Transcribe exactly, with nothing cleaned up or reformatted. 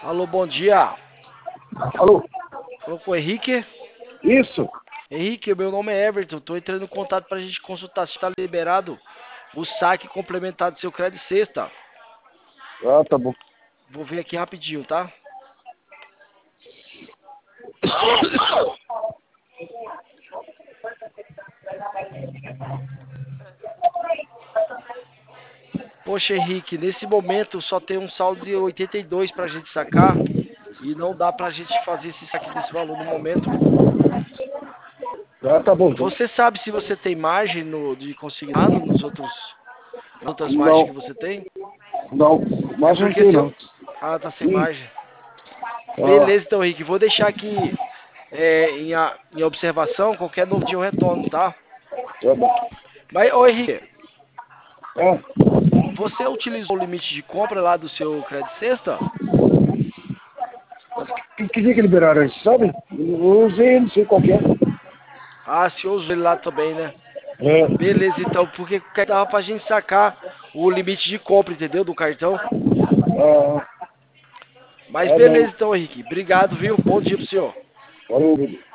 Alô, bom dia. Alô? Falou com o Henrique? Isso? Henrique, meu nome é Everton. Tô entrando em contato pra gente consultar se tá liberado o saque complementar do seu crédito sexta. Ah, tá bom. Vou ver aqui rapidinho, tá? Poxa, Henrique, nesse momento só tem um saldo de oitenta e dois pra gente sacar e não dá pra gente fazer esse saque desse valor no momento. Ah, tá bom, então. Você sabe se você tem margem no, de consignado nos outros, nas outras margens Não, que você tem? não, É mas não porque tem se eu... não. Ah, tá sem Hum, margem. ah, Beleza, então, Henrique. Vou deixar aqui é, em, a- em observação. Qualquer novo dia eu retorno, tá? tá bom. Mas, ô Henrique, Ah, você utilizou o limite de compra lá do seu crédito sexta? que, que dia que liberaram isso, sabe? Eu usei, não sei qual que é. Ah, se eu usei ele lá também, né? É, Beleza, então, porque dava pra gente sacar o limite de compra, entendeu? Do cartão. ah, Mas ah, não. beleza, então, Henrique. Obrigado, viu? Bom dia pro senhor. Falou,